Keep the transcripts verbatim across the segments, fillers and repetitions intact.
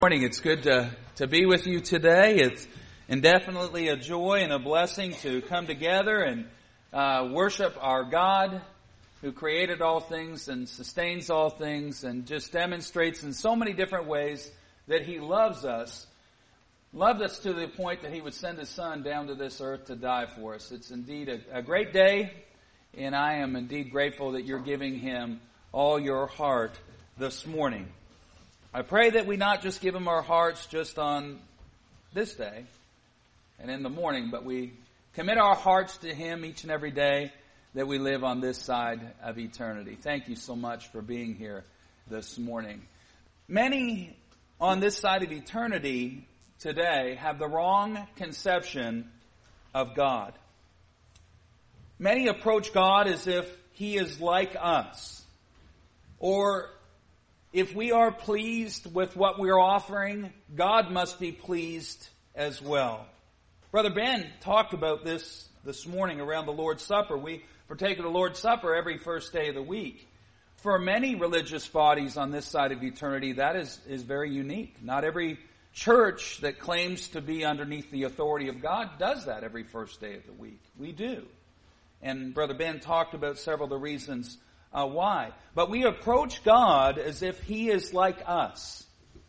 Morning. It's good to, to be with you today. It's indefinitely a joy and a blessing to come together and uh, worship our God who created all things and sustains all things and just demonstrates in so many different ways that He loves us. Loved us to the point that He would send His Son down to this earth to die for us. It's indeed a, a great day, and I am indeed grateful that you're giving Him all your heart this morning. I pray that we not just give Him our hearts just on this day and in the morning, but we commit our hearts to Him each and every day that we live on this side of eternity. Thank you so much for being here this morning. Many on this side of eternity today have the wrong conception of God. Many approach God as if He is like us, or if we are pleased with what we are offering, God must be pleased as well. Brother Ben talked about this this morning around the Lord's Supper. We partake of the Lord's Supper every first day of the week. For many religious bodies on this side of eternity, that is, is very unique. Not every church that claims to be underneath the authority of God does that every first day of the week. We do. And Brother Ben talked about several of the reasons Uh, why? But we approach God as if He is like us.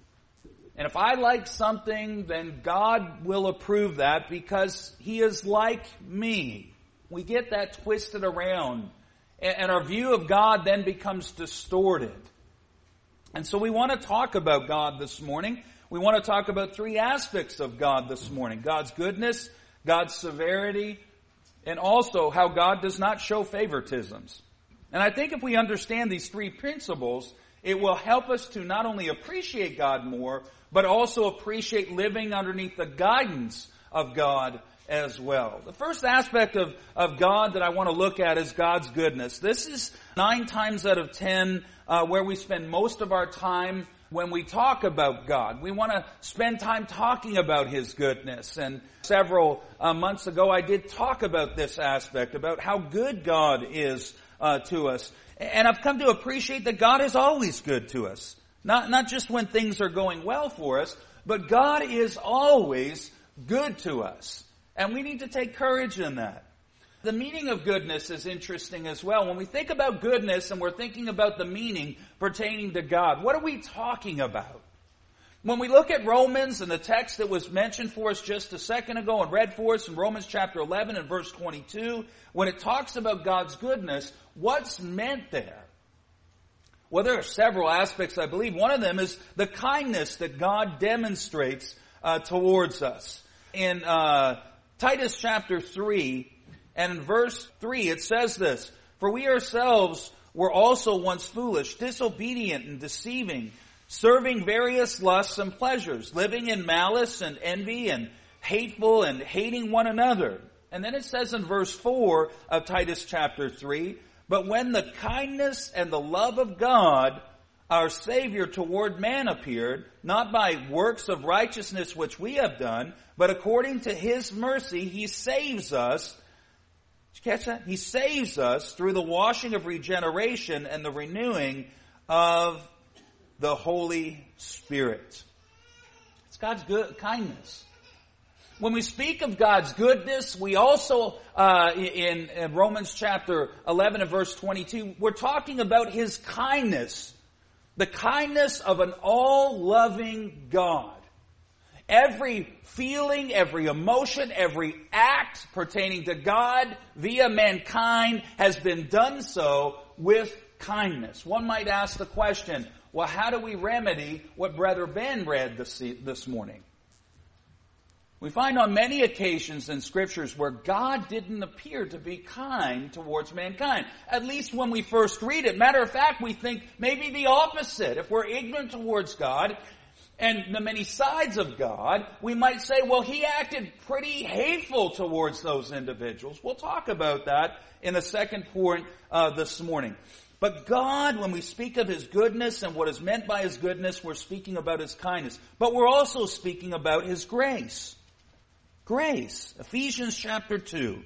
And if I like something, then God will approve that because He is like me. We get that twisted around. And our view of God then becomes distorted. And so we want to talk about God this morning. We want to talk about three aspects of God this morning. God's goodness, God's severity, and also how God does not show favoritisms. And I think if we understand these three principles, it will help us to not only appreciate God more, but also appreciate living underneath the guidance of God as well. The first aspect of, of God that I want to look at is God's goodness. This is nine times out of ten uh, where we spend most of our time when we talk about God. We want to spend time talking about His goodness. And several uh, months ago I did talk about this aspect, about how good God is Uh, to us. And I've come to appreciate that God is always good to us. Not, not just when things are going well for us, but God is always good to us. And we need to take courage in that. The meaning of goodness is interesting as well. When we think about goodness and we're thinking about the meaning pertaining to God, what are we talking about? When we look at Romans and the text that was mentioned for us just a second ago and read for us in Romans chapter eleven and verse twenty-two, when it talks about God's goodness, what's meant there? Well, there are several aspects, I believe. One of them is the kindness that God demonstrates uh, towards us. In uh, Titus chapter three and in verse three, it says this, "For we ourselves were also once foolish, disobedient and deceiving, serving various lusts and pleasures, living in malice and envy and hateful and hating one another." And then it says in verse four of Titus chapter three, "But when the kindness and the love of God, our Savior toward man appeared, not by works of righteousness which we have done, but according to His mercy, He saves us." Did you catch that? He saves us through the washing of regeneration and the renewing of the Holy Spirit. It's God's good kindness. When we speak of God's goodness, we also, uh, in, in Romans chapter eleven and verse twenty-two, we're talking about His kindness. The kindness of an all-loving God. Every feeling, every emotion, every act pertaining to God via mankind has been done so with kindness. One might ask the question, well, how do we remedy what Brother Ben read this, this morning? We find on many occasions in Scriptures where God didn't appear to be kind towards mankind. At least when we first read it. Matter of fact, we think maybe the opposite. If we're ignorant towards God and the many sides of God, we might say, well, He acted pretty hateful towards those individuals. We'll talk about that in the second point uh, this morning. But God, when we speak of His goodness and what is meant by His goodness, we're speaking about His kindness. But we're also speaking about His grace. Grace. Ephesians chapter two.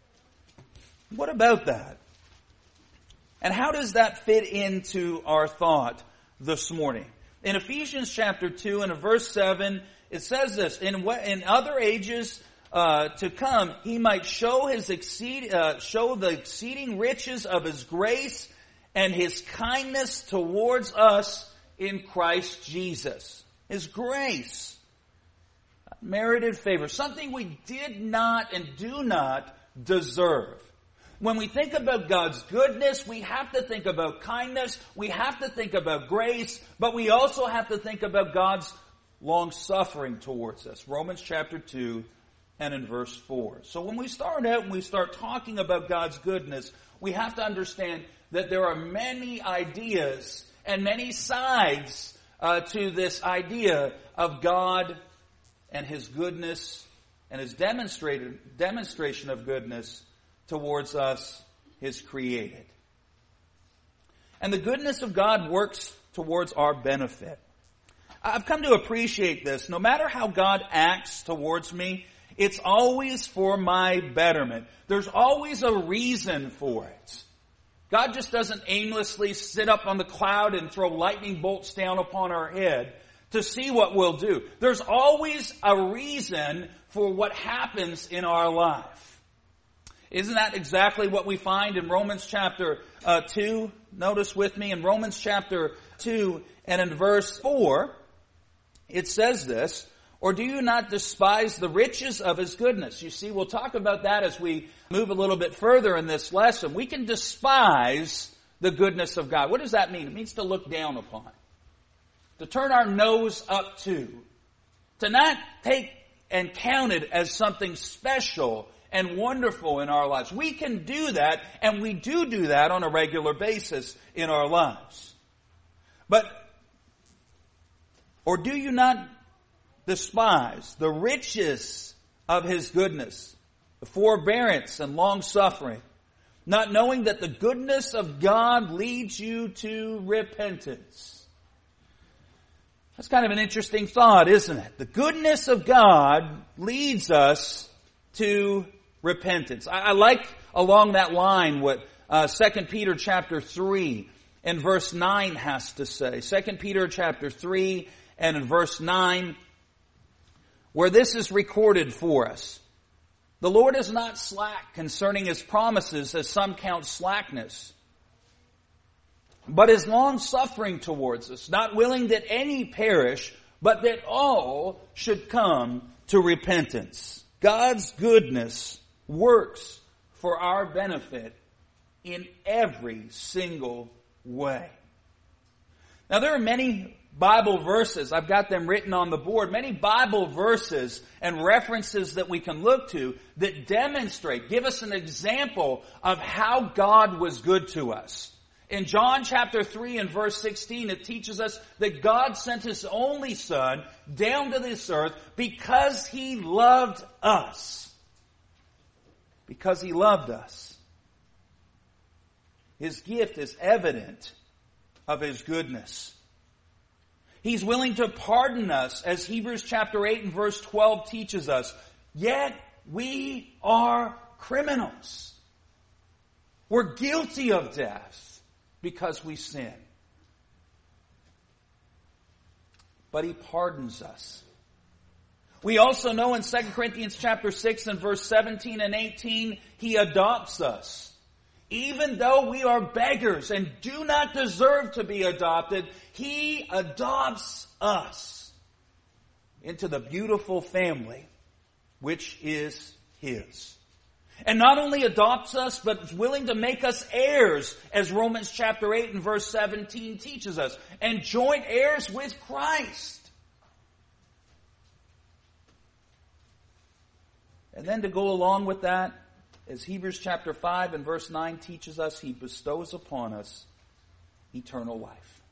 What about that? And how does that fit into our thought this morning? In Ephesians chapter two and in verse seven, it says this, in, what, in other ages uh, to come, he might show his exceed, uh, show the exceeding riches of his grace and his kindness towards us in Christ Jesus. His grace. Merited favor. Something we did not and do not deserve. When we think about God's goodness, we have to think about kindness, we have to think about grace, but we also have to think about God's long-suffering towards us. Romans chapter two and in verse four. So when we start out and we start talking about God's goodness, we have to understand that there are many ideas and many sides uh, to this idea of God and His goodness and His demonstrated demonstration of goodness towards us, His created. And the goodness of God works towards our benefit. I've come to appreciate this. No matter how God acts towards me, it's always for my betterment. There's always a reason for it. God just doesn't aimlessly sit up on the cloud and throw lightning bolts down upon our head to see what we'll do. There's always a reason for what happens in our life. Isn't that exactly what we find in Romans chapter uh, two? Notice with me in Romans chapter two and in verse four, it says this, or do you not despise the riches of His goodness? You see, we'll talk about that as we move a little bit further in this lesson. We can despise the goodness of God. What does that mean? It means to look down upon. To turn our nose up to. To not take and count it as something special and wonderful in our lives. We can do that, and we do do that on a regular basis in our lives. But, or do you not despise the riches of His goodness, the forbearance and long-suffering, not knowing that the goodness of God leads you to repentance? That's kind of an interesting thought, isn't it? The goodness of God leads us to repentance. I, I like along that line what uh, Second Peter chapter three and verse nine has to say. Second Peter chapter three and in verse nine, where this is recorded for us. The Lord is not slack concerning His promises, as some count slackness, but is long-suffering towards us, not willing that any perish, but that all should come to repentance. God's goodness works for our benefit in every single way. Now there are many Bible verses, I've got them written on the board, many Bible verses and references that we can look to that demonstrate, give us an example of how God was good to us. In John chapter three and verse sixteen, it teaches us that God sent His only Son down to this earth because He loved us. Because He loved us. His gift is evident of His goodness. He's willing to pardon us, as Hebrews chapter eight and verse twelve teaches us. Yet we are criminals. We're guilty of death because we sin. But He pardons us. We also know in Second Corinthians chapter six and verse seventeen and eighteen, He adopts us. Even though we are beggars and do not deserve to be adopted, He adopts us into the beautiful family which is His. And not only adopts us, but is willing to make us heirs, as Romans chapter eight and verse seventeen teaches us, and joint heirs with Christ. And then to go along with that, as Hebrews chapter five and verse nine teaches us, He bestows upon us eternal life.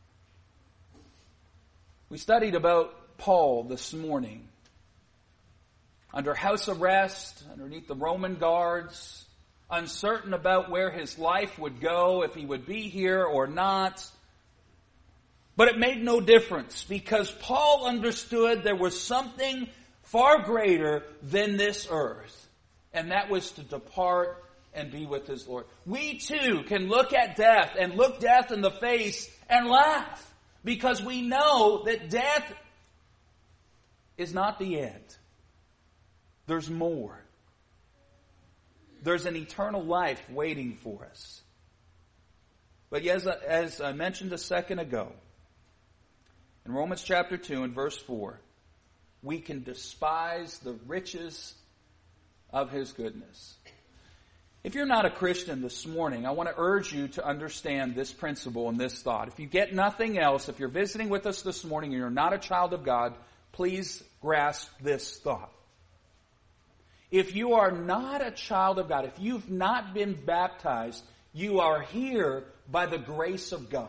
We studied about Paul this morning. Under house arrest, underneath the Roman guards, uncertain about where his life would go, if he would be here or not. But it made no difference, because Paul understood there was something far greater than this earth, and that was to depart and be with his Lord. We too can look at death and look death in the face and laugh, Because we know that death is not the end. There's more. There's an eternal life waiting for us. But as, as I mentioned a second ago, in Romans chapter two and verse four, we can despise the riches of His goodness. If you're not a Christian this morning, I want to urge you to understand this principle and this thought. If you get nothing else, if you're visiting with us this morning and you're not a child of God, please grasp this thought. If you are not a child of God, if you've not been baptized, you are here by the grace of God.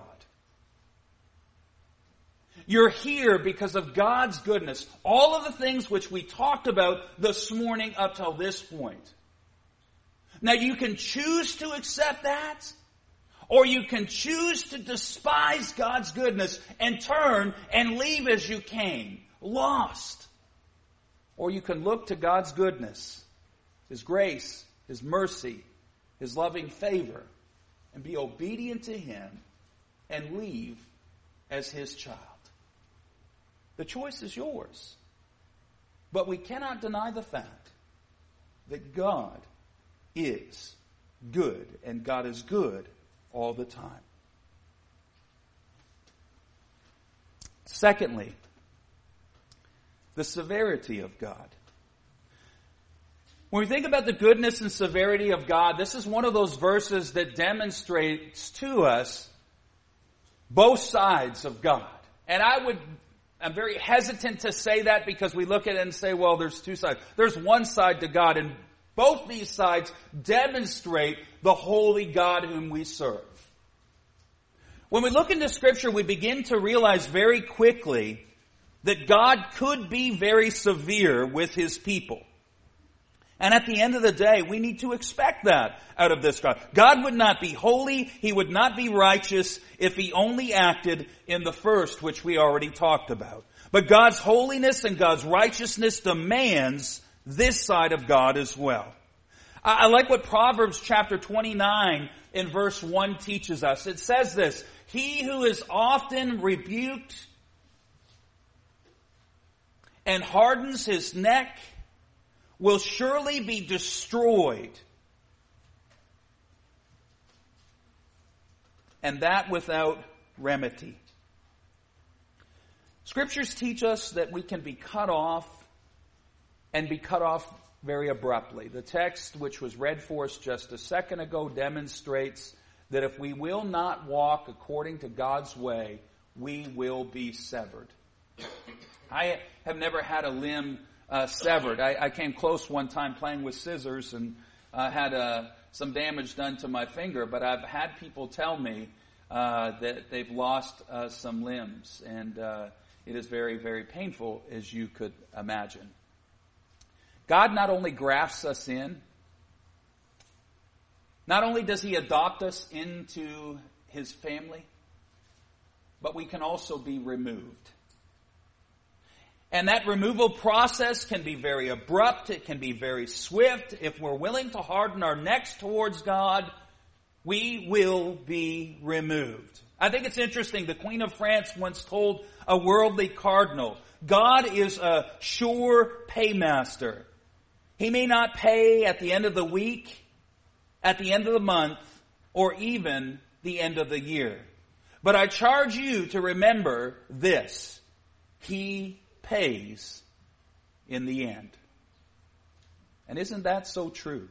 You're here because of God's goodness. All of the things which we talked about this morning up till this point. Now you can choose to accept that, or you can choose to despise God's goodness and turn and leave as you came, lost. Or you can look to God's goodness, His grace, His mercy, His loving favor, and be obedient to Him and leave as His child. The choice is yours. But we cannot deny the fact that God is good, and God is good all the time. Secondly, the severity of God. When we think about the goodness and severity of God, this is one of those verses that demonstrates to us both sides of God. And I would, I'm very hesitant to say that because we look at it and say, well, there's two sides. There's one side to God, and both these sides demonstrate the holy God whom we serve. When we look into Scripture, we begin to realize very quickly that God could be very severe with His people. And at the end of the day, we need to expect that out of this God. God would not be holy, He would not be righteous if He only acted in the first, which we already talked about. But God's holiness and God's righteousness demands this side of God as well. I like what Proverbs chapter twenty-nine in verse one teaches us. It says this, "He who is often rebuked and hardens his neck will surely be destroyed, and that without remedy." Scriptures teach us that we can be cut off and be cut off very abruptly. The text which was read for us just a second ago demonstrates that if we will not walk according to God's way, we will be severed. I have never had a limb uh, severed. I, I came close one time playing with scissors and uh, had uh, some damage done to my finger, but I've had people tell me uh, that they've lost uh, some limbs, and uh, it is very, very painful, as you could imagine. God not only grafts us in, not only does He adopt us into His family, but we can also be removed. And that removal process can be very abrupt, it can be very swift. If we're willing to harden our necks towards God, we will be removed. I think it's interesting, the Queen of France once told a worldly cardinal, God is a sure paymaster. He may not pay at the end of the week, at the end of the month, or even the end of the year. But I charge you to remember this. He pays in the end. And isn't that so true?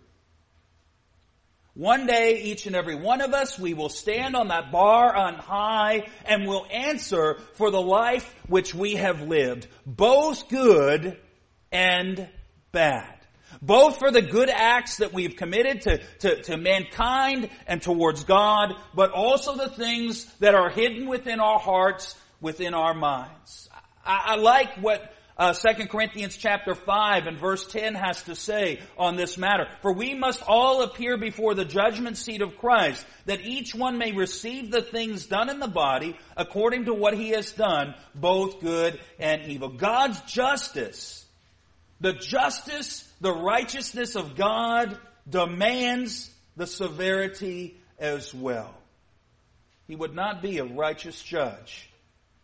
One day, each and every one of us, we will stand on that bar on high and will answer for the life which we have lived, both good and bad. Both for the good acts that we've committed to, to, to mankind and towards God, but also the things that are hidden within our hearts, within our minds. I, I like what uh, Second Corinthians chapter five and verse ten has to say on this matter. For we must all appear before the judgment seat of Christ, that each one may receive the things done in the body according to what he has done, both good and evil. God's justice, the justice, the righteousness of God demands the severity as well. He would not be a righteous judge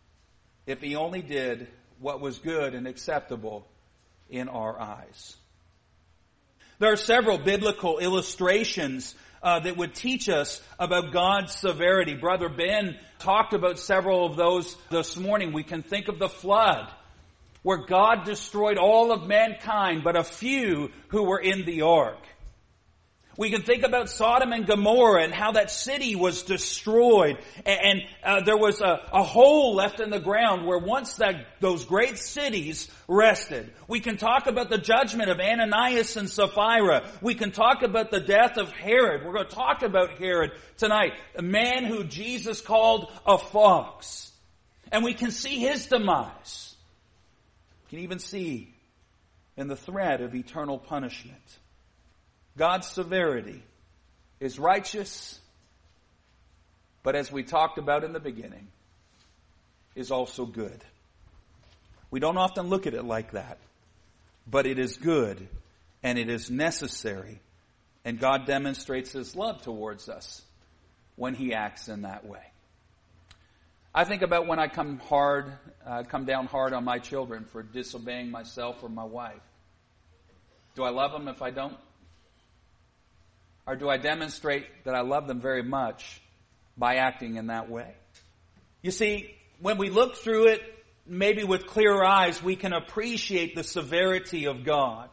if He only did what was good and acceptable in our eyes. There are several biblical illustrations uh, that would teach us about God's severity. Brother Ben talked about several of those this morning. We can think of the flood, where God destroyed all of mankind, but a few who were in the ark. We can think about Sodom and Gomorrah and how that city was destroyed. And uh, there was a, a hole left in the ground where once that those great cities rested. We can talk about the judgment of Ananias and Sapphira. We can talk about the death of Herod. We're going to talk about Herod tonight. A man who Jesus called a fox. And we can see his demise. We can even see in the threat of eternal punishment. God's severity is righteous, but as we talked about in the beginning, is also good. We don't often look at it like that, but it is good and it is necessary, and God demonstrates His love towards us when He acts in that way. I think about when I come hard, uh, come down hard on my children for disobeying myself or my wife. Do I love them if I don't? Or do I demonstrate that I love them very much by acting in that way? You see, when we look through it, maybe with clearer eyes, we can appreciate the severity of God.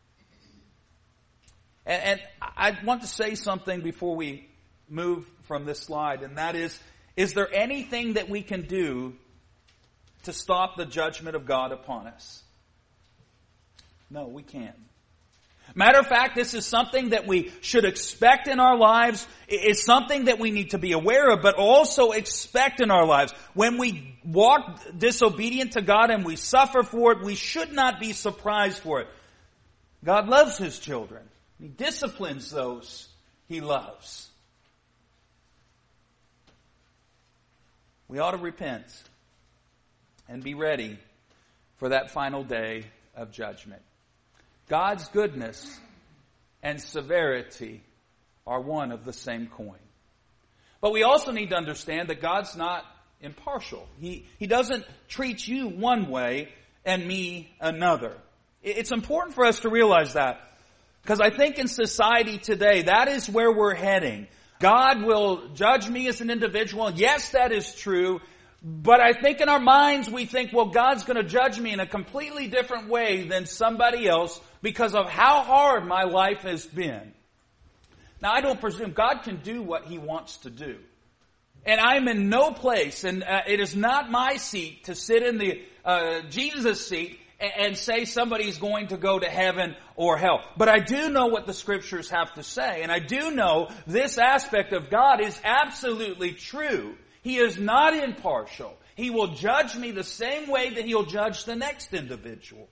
And, and I want to say something before we move from this slide, and that is, is there anything that we can do to stop the judgment of God upon us? No, we can't. Matter of fact, this is something that we should expect in our lives. It's something that we need to be aware of, but also expect in our lives. When we walk disobedient to God and we suffer for it, we should not be surprised for it. God loves His children. He disciplines those He loves. We ought to repent and be ready for that final day of judgment. God's goodness and severity are one of the same coin. But we also need to understand that God's not impartial. He, he doesn't treat you one way and me another. It's important for us to realize that, because I think in society today, that is where we're heading. God will judge me as an individual. Yes, that is true. But I think in our minds we think, well, God's going to judge me in a completely different way than somebody else because of how hard my life has been. Now, I don't presume God can do what He wants to do. And I'm in no place, and uh, it is not my seat to sit in the uh, Jesus' seat and, and say somebody's going to go to heaven or hell. But I do know what the Scriptures have to say, and I do know this aspect of God is absolutely true. He is not impartial. He will judge me the same way that He'll judge the next individual.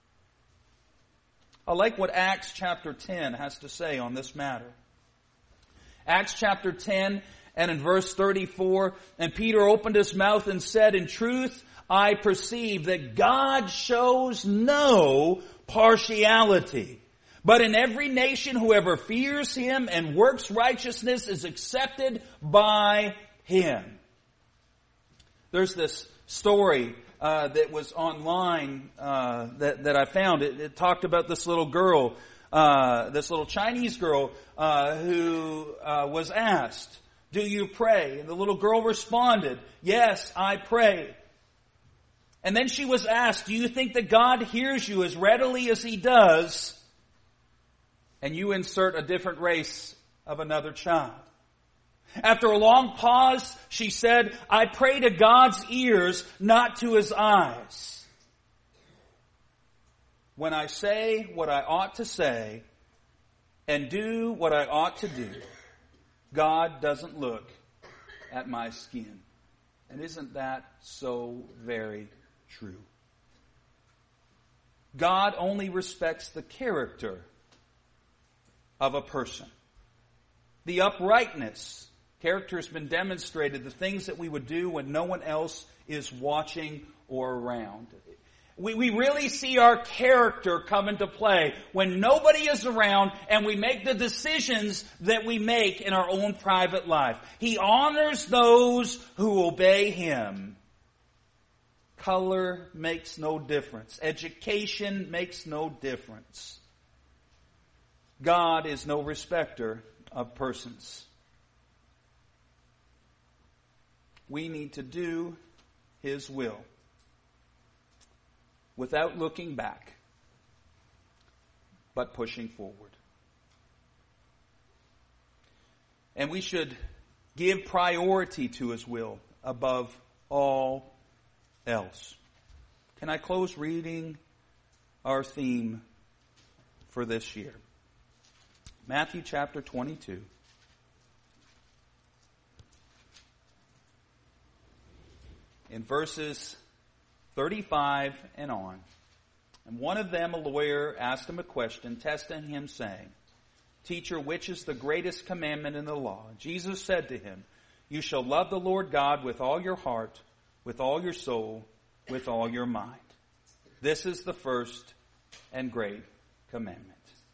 I like what Acts chapter ten has to say on this matter. Acts chapter ten and in verse thirty-four, and Peter opened his mouth and said, "In truth, I perceive that God shows no partiality. But in every nation, whoever fears Him and works righteousness is accepted by Him." There's this story uh, that was online uh, that, that I found. It, it talked about this little girl, uh, this little Chinese girl uh, who uh, was asked, "Do you pray?" And the little girl responded, "Yes, I pray." And then she was asked, "Do you think that God hears you as readily as He does?" And you insert a different race of another child. After a long pause, she said, "I pray to God's ears, not to His eyes. When I say what I ought to say and do what I ought to do, God doesn't look at my skin." And isn't that so very true? God only respects the character of a person. The uprightness. Character has been demonstrated, the things that we would do when no one else is watching or around. We, we really see our character come into play when nobody is around and we make the decisions that we make in our own private life. He honors those who obey Him. color makes no difference. Education makes no difference. God is no respecter of persons. We need to do His will without looking back, but pushing forward. And we should give priority to His will above all else. Can I close reading our theme for this year? Matthew chapter twenty-two. In verses thirty-five and on. And one of them, a lawyer, asked him a question, testing him, saying, Teacher, which is the greatest commandment in the law? Jesus said to him, You shall love the Lord God with all your heart, with all your soul, with all your mind. This is the first and great commandment.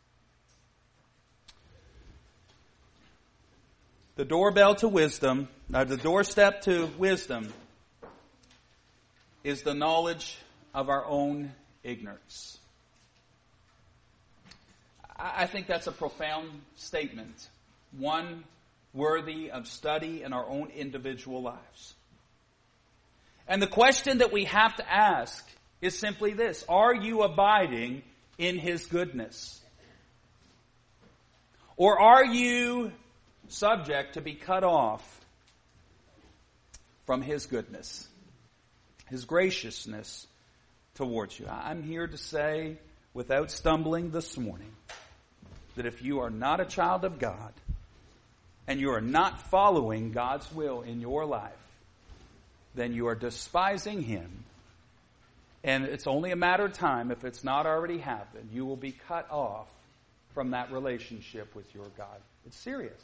The doorbell to wisdom, or the doorstep to wisdom, is the knowledge of our own ignorance. I think that's a profound statement, one worthy of study in our own individual lives. And the question that we have to ask is simply this: are you abiding in His goodness? Or are you subject to be cut off from His goodness, His graciousness towards you? I'm here to say, without stumbling this morning, that if you are not a child of God, and you are not following God's will in your life, then you are despising Him. And it's only a matter of time, if it's not already happened, you will be cut off from that relationship with your God. It's serious.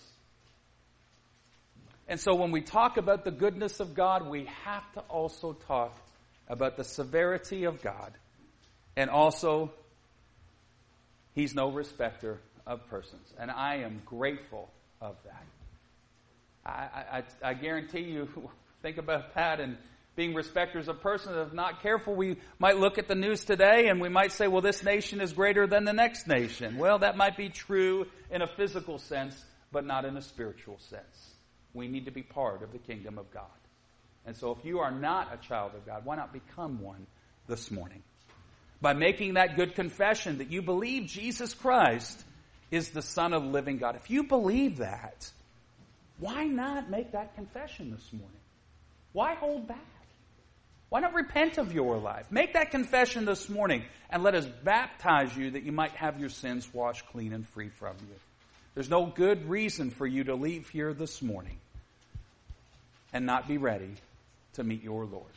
And so when we talk about the goodness of God, we have to also talk about the severity of God. And also, He's no respecter of persons. And I am grateful of that. I, I, I guarantee you, think about that and being respecters of persons. If not careful, we might look at the news today and we might say, well, this nation is greater than the next nation. Well, that might be true in a physical sense, but not in a spiritual sense. We need to be part of the kingdom of God. And so if you are not a child of God, why not become one this morning? By making that good confession that you believe Jesus Christ is the Son of the living God. If you believe that, why not make that confession this morning? Why hold back? Why not repent of your life? Make that confession this morning and let us baptize you that you might have your sins washed clean and free from you. There's no good reason for you to leave here this morning and not be ready to meet your Lord.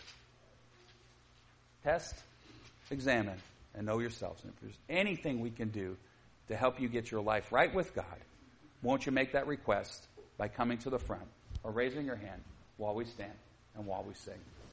Test, examine, and know yourselves. And if there's anything we can do to help you get your life right with God, won't you make that request by coming to the front or raising your hand while we stand and while we sing.